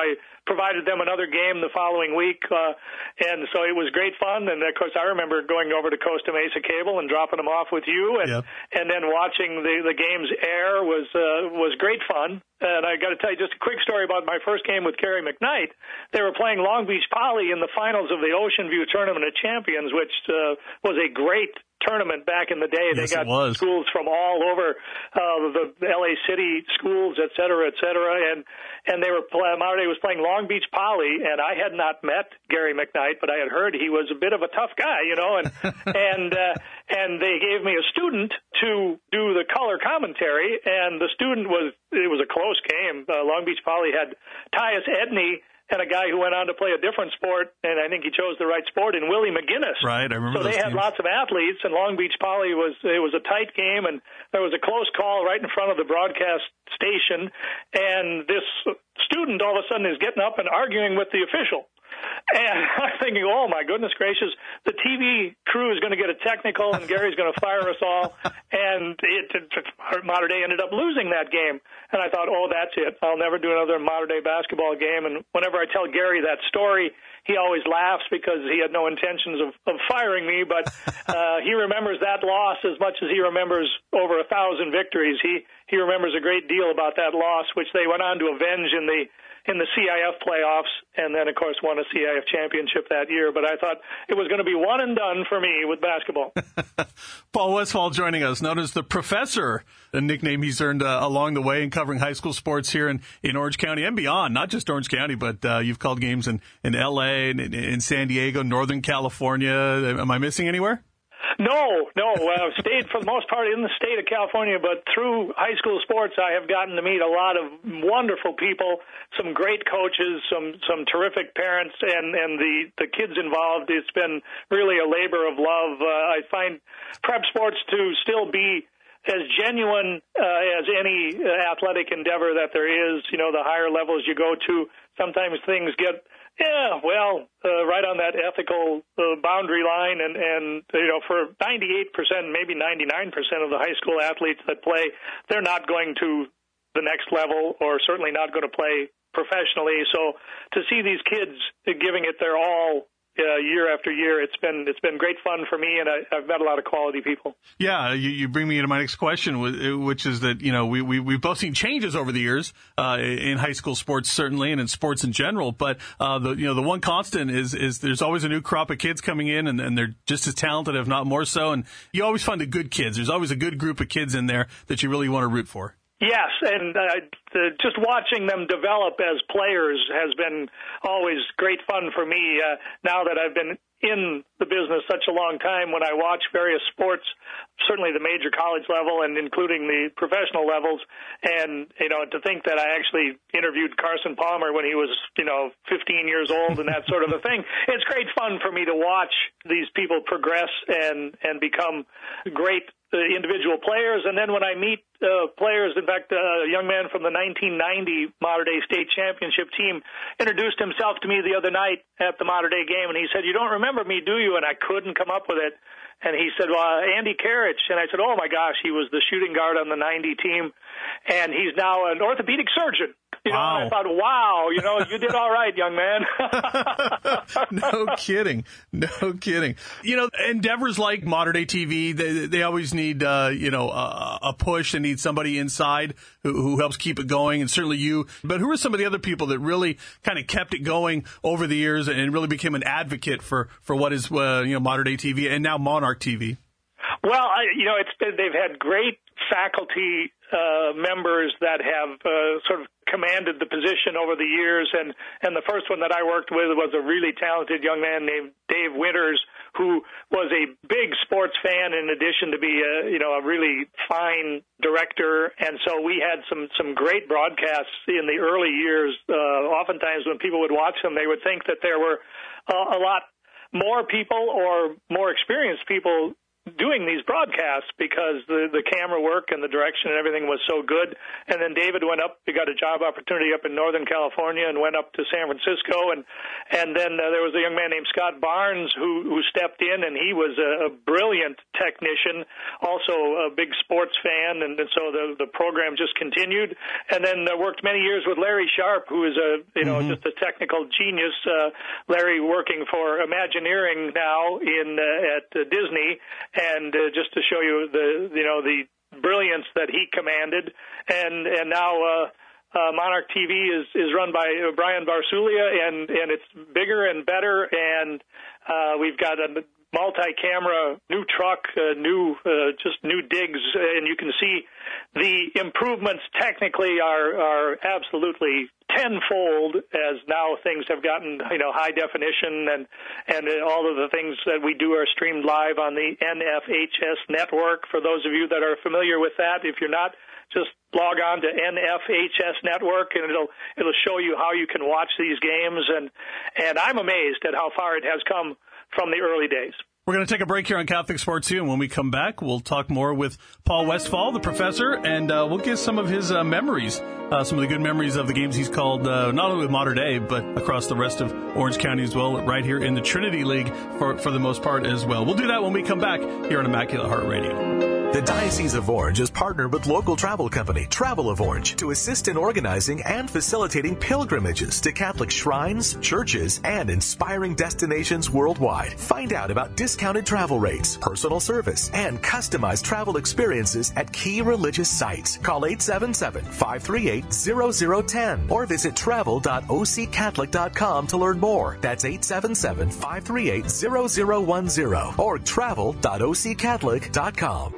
[SPEAKER 4] provided them another game the following week, uh, and so it was great fun. And of course, I remember going over to Costa Mesa Cable and dropping them off with you, and
[SPEAKER 2] yep.
[SPEAKER 4] and then watching the the games air was uh, was great fun. And I got to tell you just a quick story about my first game with Gary McKnight. They were playing Long Beach Poly in the finals of the Ocean View Tournament of Champions, which uh, was a great tournament back in the day.
[SPEAKER 2] Yes,
[SPEAKER 4] they got
[SPEAKER 2] it was.
[SPEAKER 4] schools from all over uh, the L A City schools, et cetera, et cetera. And and they were Mater Dei was playing Long Beach Poly, and I had not met Gary McKnight, but I had heard he was a bit of a tough guy, you know. And and uh, and they gave me a student to do the color commentary, and the student was it was a close game. Uh, Long Beach Poly had Tyus Edney and a guy who went on to play a different sport, and I think he chose the right sport, in Willie McGinnis.
[SPEAKER 2] Right, I remember
[SPEAKER 4] So
[SPEAKER 2] those
[SPEAKER 4] they had
[SPEAKER 2] teams.
[SPEAKER 4] lots of athletes, and Long Beach Poly was it was a tight game, and there was a close call right in front of the broadcast station, and this student all of a sudden is getting up and arguing with the official. And I'm thinking, oh, my goodness gracious, the T V crew is going to get a technical, and Gary's going to fire us all. And it, it, Mater Dei ended up losing that game. And I thought, oh, that's it. I'll never do another Mater Dei basketball game. And whenever I tell Gary that story, he always laughs because he had no intentions of, of firing me. But uh, he remembers that loss as much as he remembers over a thousand victories. He, he remembers a great deal about that loss, which they went on to avenge in the in the C I F playoffs, and then, of course, won a C I F championship that year. But I thought it was going to be one and done for me with basketball.
[SPEAKER 2] Paul Westphal joining us, known as the Professor, a nickname he's earned uh, along the way in covering high school sports here in, in Orange County and beyond. Not just Orange County, but uh, you've called games in, in L A, in, in San Diego, Northern California. Am I missing anywhere?
[SPEAKER 4] No, no. I've stayed for the most part in the state of California, but through high school sports, I have gotten to meet a lot of wonderful people, some great coaches, some some terrific parents, and, and the, the kids involved. It's been really a labor of love. Uh, I find prep sports to still be as genuine uh, as any uh, athletic endeavor that there is. You know, the higher levels you go to, sometimes things get Yeah, well, uh, right on that ethical uh, boundary line, and, and you know, for ninety-eight percent, maybe ninety-nine percent of the high school athletes that play, they're not going to the next level, or certainly not going to play professionally. So to see these kids giving it their all Uh, year after year, it's been it's been great fun for me, and I, I've met a lot of quality people.
[SPEAKER 2] Yeah, you, you bring me into my next question, which is that, you know, we, we, we've both seen changes over the years uh, in high school sports, certainly, and in sports in general. But, uh, the you know, the one constant is is there's always a new crop of kids coming in, and, and they're just as talented, if not more so. And you always find the good kids. There's always a good group of kids in there that you really want to root for.
[SPEAKER 4] Yes, and uh, the, just watching them develop as players has been always great fun for me. Uh, now that I've been in the business such a long time, when I watch various sports, certainly the major college level and including the professional levels, and, you know, to think that I actually interviewed Carson Palmer when he was, you know, fifteen years old and that sort of a thing, it's great fun for me to watch these people progress and, and become great uh, individual players. And then when I meet uh, players, in fact, uh, a young man from the nineteen ninety Mater Dei State Championship team introduced himself to me the other night at the Mater Dei game, and he said, "You don't remember me, do you?" And I couldn't come up with it. And he said, well, Andy Karich. And I said, oh, my gosh, he was the shooting guard on the ninety team, and he's now an orthopedic surgeon. You know,
[SPEAKER 2] wow.
[SPEAKER 4] And I thought, wow, you know, you did all right, young man.
[SPEAKER 2] No kidding. No kidding. You know, endeavors like Mater Dei T V, they, they always need, uh, you know, a, a push. They need somebody inside who, who helps keep it going, and certainly you. But who are some of the other people that really kind of kept it going over the years and really became an advocate for, for what is, uh, you know, Mater Dei T V and now Monarch T V?
[SPEAKER 4] Well, I, you know, it's been, they've had great faculty uh, members that have uh, sort of commanded the position over the years, and, and the first one that I worked with was a really talented young man named Dave Winters, who was a big sports fan in addition to be a, you know, a really fine director. And so we had some, some great broadcasts in the early years. Uh, oftentimes when people would watch them, they would think that there were uh, a lot more people or more experienced people doing these broadcasts because the, the camera work and the direction and everything was so good. And then David went up, he got a job opportunity up in Northern California and went up to San Francisco. And, and then uh, there was a young man named Scott Barnes who, who stepped in, and he was a, a brilliant technician, also a big sports fan. And, and so the, the program just continued. And then uh, worked many years with Larry Sharp, who is a, you know, mm-hmm. just a technical genius. Uh, Larry working for Imagineering now in uh, at uh, Disney, and uh, just to show you the you know the brilliance that he commanded, and and now uh, uh, Monarch T V is is run by uh, Brian Barsulia, and and it's bigger and better, and uh, we've got a multi-camera, new truck, uh, new uh, just new digs, and you can see the improvements technically are are absolutely tenfold as now things have gotten, you know, high definition, and and all of the things that we do are streamed live on the N F H S network. For those of you that are familiar with that, if you're not, just log on to N F H S network, and it'll it'll show you how you can watch these games, and and I'm amazed at how far it has come from the early days.
[SPEAKER 2] We're going to take a break here on Catholic Sports U, and when we come back, we'll talk more with Paul Westphal, the professor, and uh, we'll get some of his uh, memories, uh, some of the good memories of the games he's called, uh, not only with Mater Dei, but across the rest of Orange County as well, right here in the Trinity League for, for the most part as well. We'll do that when we come back here on Immaculate Heart Radio.
[SPEAKER 1] The Diocese of Orange is partnered with local travel company Travel of Orange to assist in organizing and facilitating pilgrimages to Catholic shrines, churches, and inspiring destinations worldwide. Find out about discounted travel rates, personal service, and customized travel experiences at key religious sites. Call eight seven seven, five three eight, zero zero one zero or visit travel dot o c catholic dot com to learn more. That's eight seven seven, five three eight, zero zero one zero or travel dot o c catholic dot com.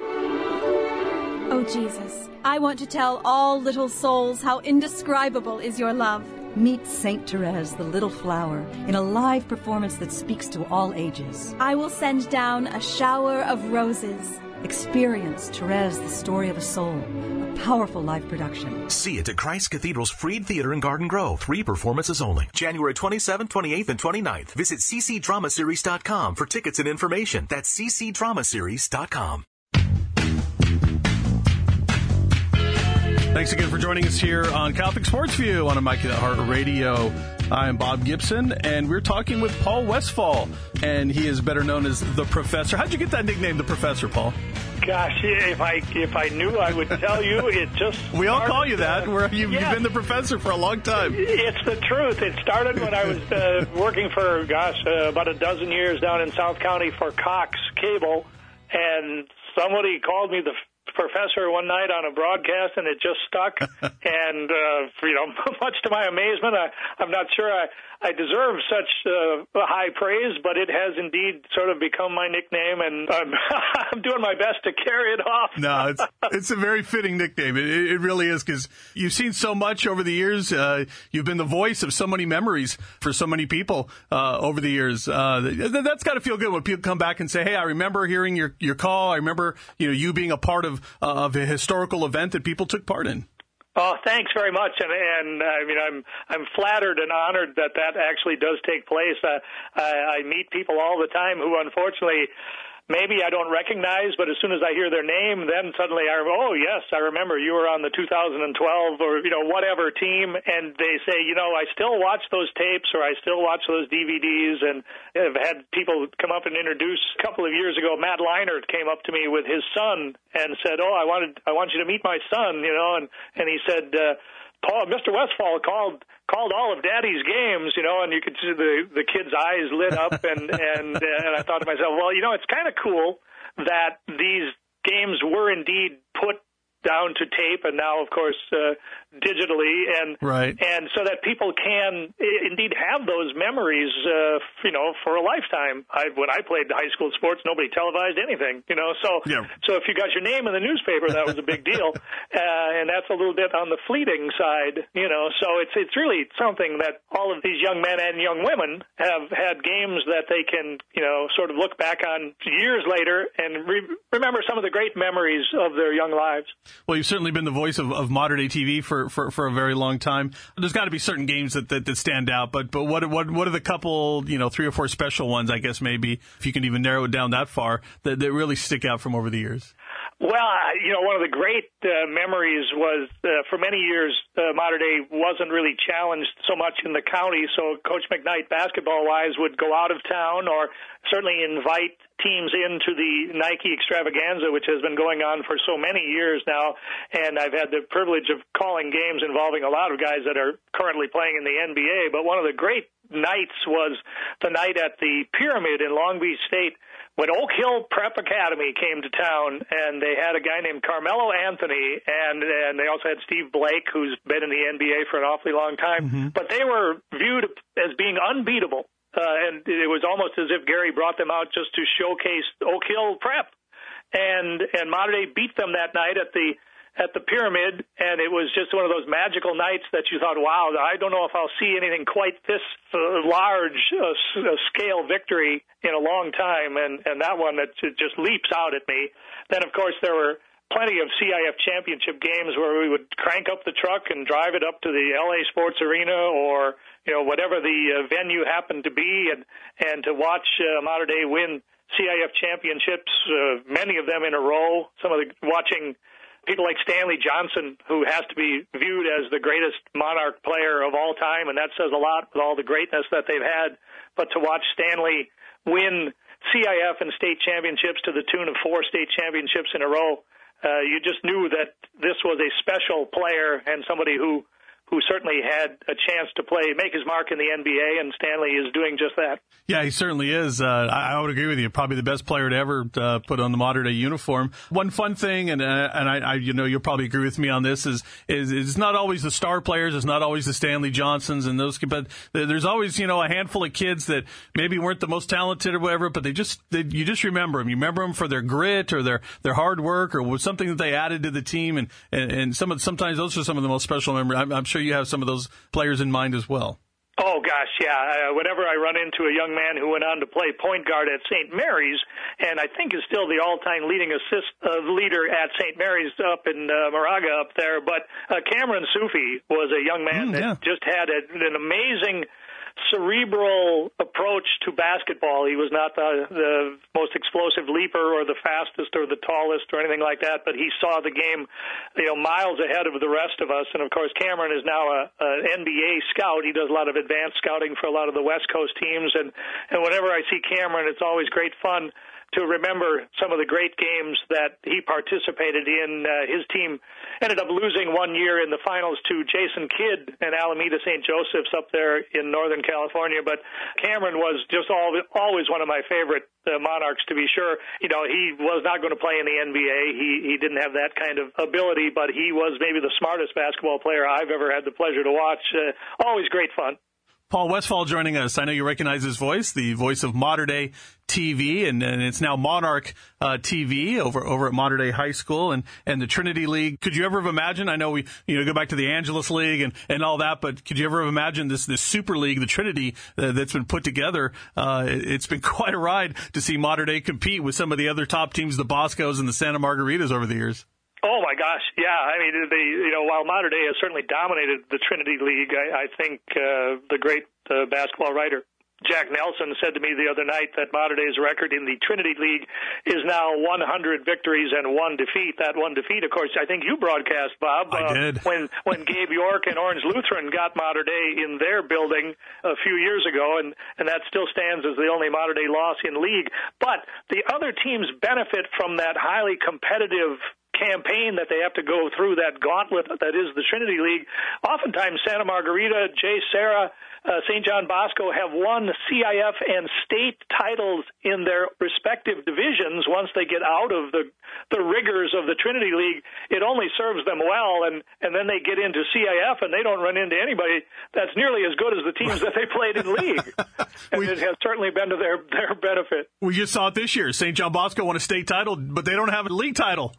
[SPEAKER 5] Oh, Jesus, I want to tell all little souls how indescribable is your love.
[SPEAKER 6] Meet Saint Therese, the little flower, in a live performance that speaks to all ages.
[SPEAKER 5] I will send down a shower of roses.
[SPEAKER 6] Experience Therese, the story of a soul, a powerful live production.
[SPEAKER 1] See it at Christ Cathedral's Freed Theater in Garden Grove. Three performances only. January twenty-seventh, twenty-eighth, and twenty-ninth. Visit c c drama series dot com for tickets and information. That's c c drama series dot com.
[SPEAKER 2] Thanks again for joining us here on Catholic Sports View on Immaculate Heart Radio. I am Bob Gibson, and we're talking with Paul Westphal, and he is better known as the Professor. How'd you get that nickname, the Professor, Paul?
[SPEAKER 4] Gosh, if I if I knew, I would tell you. It just
[SPEAKER 2] we all call you that. Uh, Where you've, yeah. you've been the Professor for a long time.
[SPEAKER 4] It's the truth. It started when I was uh, working for, gosh, uh, about a dozen years down in South County for Cox Cable, and somebody called me the Professor one night on a broadcast, and it just stuck. and uh, you know, much to my amazement, I, I'm not sure I, I deserve such uh, high praise, but it has indeed sort of become my nickname, and I'm, I'm doing my best to carry it off.
[SPEAKER 2] No, it's it's a very fitting nickname. It, it really is, because you've seen so much over the years. Uh, you've been the voice of so many memories for so many people uh, over the years. Uh, that, that's got to feel good when people come back and say, "Hey, I remember hearing your your call. I remember you know you being a part of." Uh, of a historical event that people took part in.
[SPEAKER 4] Oh, thanks very much, and and I mean I'm I'm flattered and honored that that actually does take place. Uh, I, I meet people all the time who, unfortunately, maybe I don't recognize, but as soon as I hear their name, then suddenly I, oh, yes, I remember you were on the two thousand twelve or, you know, whatever team, and they say, you know, I still watch those tapes or I still watch those D V Ds, and I've had people come up and introduce. A couple of years ago, Matt Leinart came up to me with his son and said, oh, I wanted, I want you to meet my son, you know, and, and he said, uh, Paul, Mister Westphal called called all of Daddy's games, you know, and you could see the the kid's eyes lit up, and and and I thought to myself, well, you know, it's kind of cool that these games were indeed put down to tape, and now, of course, uh, digitally, and
[SPEAKER 2] right.
[SPEAKER 4] and so that people can indeed have those memories, uh, you know, for a lifetime. I, when I played high school sports, nobody televised anything, you know. So,
[SPEAKER 2] yeah.
[SPEAKER 4] so if you got your name in the newspaper, that was a big deal, uh, and that's a little bit on the fleeting side, you know. So it's it's really something that all of these young men and young women have had games that they can, you know, sort of look back on years later and re- remember some of the great memories of their young lives.
[SPEAKER 2] Well, you've certainly been the voice of, of modern-day T V for, for, for a very long time. There's got to be certain games that, that, that stand out, but but what what what are the couple, you know, three or four special ones, I guess, maybe, if you can even narrow it down that far, that, that really stick out from over the years?
[SPEAKER 4] Well, you know, one of the great uh, memories was uh, for many years, uh, Mater Dei wasn't really challenged so much in the county, so Coach McKnight, basketball-wise, would go out of town or certainly invite teams into the Nike Extravaganza, which has been going on for so many years now, and I've had the privilege of calling games involving a lot of guys that are currently playing in the N B A, but one of the great nights was the night at the Pyramid in Long Beach State, when Oak Hill Prep Academy came to town, and they had a guy named Carmelo Anthony, and and they also had Steve Blake, who's been in the N B A for an awfully long time. Mm-hmm. But they were viewed as being unbeatable, uh, and it was almost as if Gary brought them out just to showcase Oak Hill Prep. And and Mater Dei beat them that night at the at the Pyramid, and it was just one of those magical nights that you thought, wow, I don't know if I'll see anything quite this uh, large uh, scale victory in a long time, and, and that one that just leaps out at me. Then, of course, there were plenty of C I F championship games where we would crank up the truck and drive it up to the L A Sports Arena or, you know, whatever the uh, venue happened to be, and, and to watch uh, Mater Dei win C I F championships, uh, many of them in a row. Some of the watching people like Stanley Johnson, who has to be viewed as the greatest Monarch player of all time, and that says a lot with all the greatness that they've had. But to watch Stanley win C I F and state championships to the tune of four state championships in a row, uh, you just knew that this was a special player and somebody who who certainly had a chance to play, make his mark in the N B A, and Stanley is doing just that. Yeah, he certainly is. Uh, I, I would agree with you. Probably the best player to ever uh, put on the Mater Dei uniform. One fun thing, and uh, and I, I, you know, you'll probably agree with me on this, is is it's not always the star players, it's not always the Stanley Johnsons and those, but there's always, you know, a handful of kids that maybe weren't the most talented or whatever, but they just they, you just remember them. You remember them for their grit or their their hard work or something that they added to the team, and and, and some of sometimes those are some of the most special memories. I'm, I'm sure you have some of those players in mind as well. Oh, gosh, yeah. Uh, whenever I run into a young man who went on to play point guard at Saint Mary's, and I think is still the all-time leading assist uh, leader at Saint Mary's up in uh, Moraga up there, but uh, Cameron Sufi was a young man mm, yeah. that just had a, an amazing cerebral approach to basketball. He was not the, the most explosive leaper or the fastest or the tallest or anything like that, but he saw the game, you know, miles ahead of the rest of us. And of course, Cameron is now a, a N B A scout. He does a lot of advanced scouting for a lot of the West Coast teams. And, and whenever I see Cameron, it's always great fun to remember some of the great games that he participated in. Uh, his team ended up losing one year in the finals to Jason Kidd and Alameda Saint Joseph's up there in Northern California. But Cameron was just all, always one of my favorite uh, Monarchs, to be sure. You know, he was not going to play in the N B A. He, he didn't have that kind of ability, but he was maybe the smartest basketball player I've ever had the pleasure to watch. Uh, always great fun. Paul Westphal joining us. I know you recognize his voice, the voice of Mater Dei T V, and, and it's now Monarch uh, T V over over at Mater Dei High School and, and the Trinity League. Could you ever have imagined, I know we you know go back to the Angeles League and, and all that, but could you ever have imagined this this Super League, the Trinity, uh, that's been put together? Uh, it, it's been quite a ride to see Mater Dei compete with some of the other top teams, the Boscos and the Santa Margaritas over the years. Oh, my gosh, yeah. I mean, the, you know, while Mater Dei has certainly dominated the Trinity League, I, I think uh, the great uh, basketball writer Jack Nelson said to me the other night that Mater Dei's record in the Trinity League is now one hundred victories and one defeat. That one defeat, of course, I think you broadcast, Bob. I uh, did. When, when Gabe York and Orange Lutheran got Mater Dei in their building a few years ago, and, and that still stands as the only Mater Dei loss in league. But the other teams benefit from that highly competitive campaign that they have to go through, that gauntlet that is the Trinity League. Oftentimes, Santa Margarita, J. Sarah, uh, Saint John Bosco have won C I F and state titles in their respective divisions. Once they get out of the the rigors of the Trinity League, it only serves them well, and, and then they get into C I F and they don't run into anybody that's nearly as good as the teams that they played in league. And we, it has certainly been to their, their benefit. We just saw it this year. Saint John Bosco won a state title, but they don't have a league title on, on the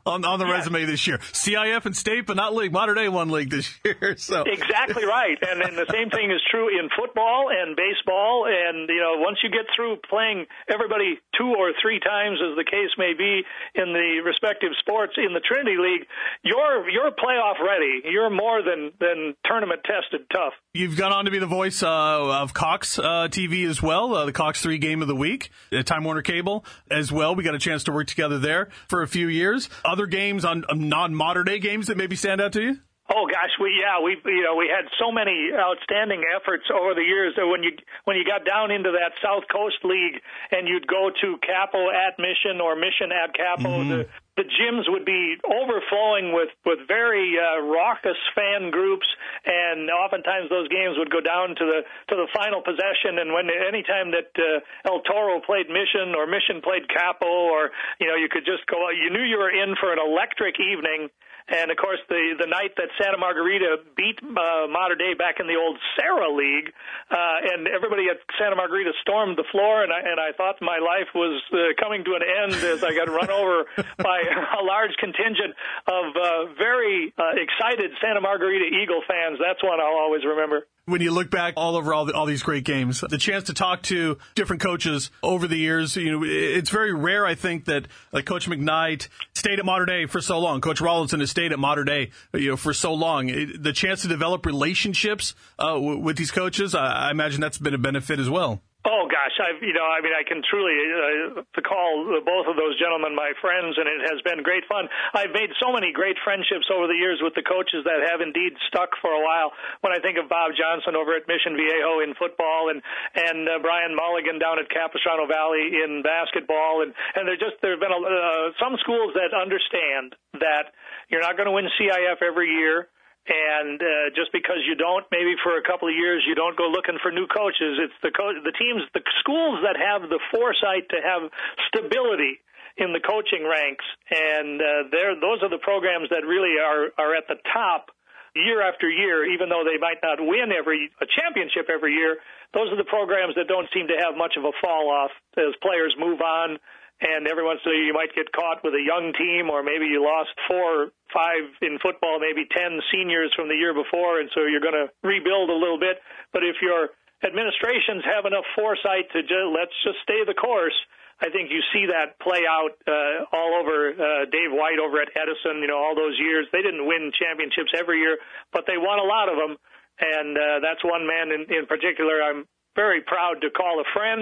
[SPEAKER 2] the resume this year. C I F and state, but not league. Modern Day won league this year. So
[SPEAKER 4] exactly right. And, and the same thing is true in football and baseball. And, you know, once you get through playing everybody two or three times, as the case may be, in the respective sports in the Trinity League, you're you're playoff ready. You're more than, than tournament tested tough.
[SPEAKER 2] You've gone on to be the voice uh, of Cox uh, T V as well, uh, the Cox three Game of the Week, at Time Warner Cable as well. We got a chance to work together there for a few years. Other games on um, non-modern day games that maybe stand out to you?
[SPEAKER 4] Oh gosh, we yeah we you know we had so many outstanding efforts over the years that when you when you got down into that South Coast League and you'd go to Capo at Mission or Mission at Capo, mm-hmm. the the gyms would be overflowing with with very uh, raucous fan groups, and oftentimes those games would go down to the to the final possession. And when any time that uh, El Toro played Mission or Mission played Capo, or you know you could just go, you knew you were in for an electric evening. And, of course, the, the night that Santa Margarita beat uh, Mater Dei back in the old Sarah League, uh, and everybody at Santa Margarita stormed the floor, and I, and I thought my life was uh, coming to an end as I got run over by a large contingent of uh, very uh, excited Santa Margarita Eagle fans. That's one I'll always remember.
[SPEAKER 2] When you look back all over all, the, all these great games, the chance to talk to different coaches over the years, you know, it's very rare, I think, that like Coach McKnight stayed at Mater Dei for so long. Coach Rollinson has stayed at Mater Dei, you know, for so long. It, the chance to develop relationships uh, w- with these coaches, I, I imagine that's been a benefit as well.
[SPEAKER 4] Oh gosh, I've you know, I mean, I can truly uh, to call both of those gentlemen my friends, and it has been great fun. I've made so many great friendships over the years with the coaches that have indeed stuck for a while. When I think of Bob Johnson over at Mission Viejo in football, and and uh, Brian Mulligan down at Capistrano Valley in basketball, and and there just there've been a, uh, some schools that understand that you're not going to win C I F every year. And uh, just because you don't, maybe for a couple of years, you don't go looking for new coaches. It's the co- the teams, the schools that have the foresight to have stability in the coaching ranks, and uh, they're, those are the programs that really are, are at the top year after year, even though they might not win every a championship every year. Those are the programs that don't seem to have much of a fall off as players move on. And every once in a while you might get caught with a young team, or maybe you lost four, five in football, maybe ten seniors from the year before, and so you're going to rebuild a little bit. But if your administrations have enough foresight to just, let's just stay the course, I think you see that play out uh, all over. uh, Dave White over at Edison, you know, all those years. They didn't win championships every year, but they won a lot of them, and uh, that's one man in, in particular I'm very proud to call a friend,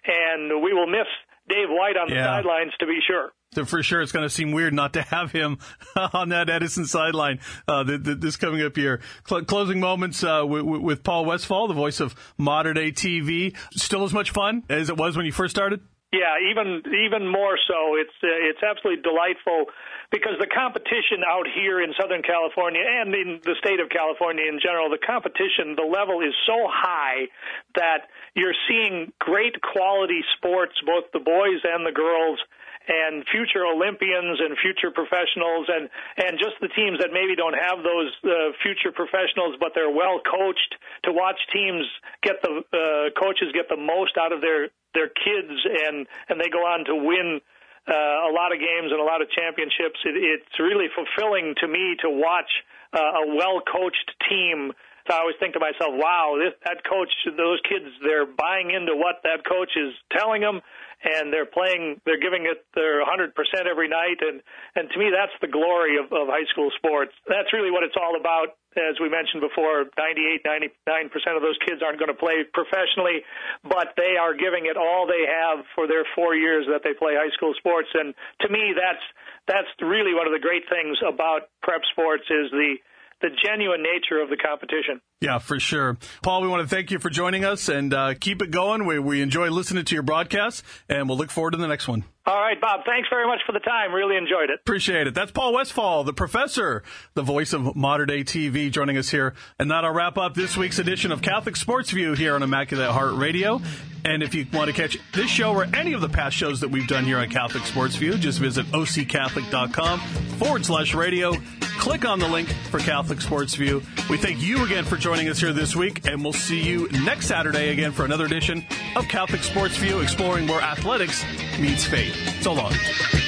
[SPEAKER 4] and we will miss Dave White on the yeah. sidelines, to be sure.
[SPEAKER 2] So for sure, it's going to seem weird not to have him on that Edison sideline uh, th- th- this coming up here. Cl- closing moments uh, w- w- with Paul Westphal, the voice of Mater Dei T V. Still as much fun as it was when you first started?
[SPEAKER 4] Yeah, even even more so. It's uh, it's absolutely delightful because the competition out here in Southern California and in the state of California in general, the competition, the level is so high that you're seeing great quality sports, both the boys and the girls, and future Olympians and future professionals, and, and just the teams that maybe don't have those uh, future professionals, but they're well coached, to watch teams get the uh, coaches get the most out of their their kids, and, and they go on to win uh, a lot of games and a lot of championships. It, it's really fulfilling to me to watch uh, a well-coached team. So I always think to myself, wow, this, that coach, those kids, they're buying into what that coach is telling them, and they're playing, they're giving it their one hundred percent every night. And, and to me, that's the glory of, of high school sports. That's really what it's all about. As we mentioned before, ninety-eight, ninety-nine percent of those kids aren't going to play professionally, but they are giving it all they have for their four years that they play high school sports. And to me, that's that's really one of the great things about prep sports is the the genuine nature of the competition.
[SPEAKER 2] Yeah, for sure. Paul, we want to thank you for joining us, and uh, keep it going. We, we enjoy listening to your broadcast, and we'll look forward to the next one.
[SPEAKER 4] All right, Bob, thanks very much for the time. Really enjoyed it.
[SPEAKER 2] Appreciate it. That's Paul Westphal, the professor, the voice of Mater Dei T V, joining us here. And that'll wrap up this week's edition of Catholic Sports View here on Immaculate Heart Radio. And if you want to catch this show or any of the past shows that we've done here on Catholic Sports View, just visit occatholic.com forward slash radio. Click on the link for Catholic Sports View. We thank you again for joining us here this week, and we'll see you next Saturday again for another edition of Catholic Sports View, exploring where athletics meets faith. So long.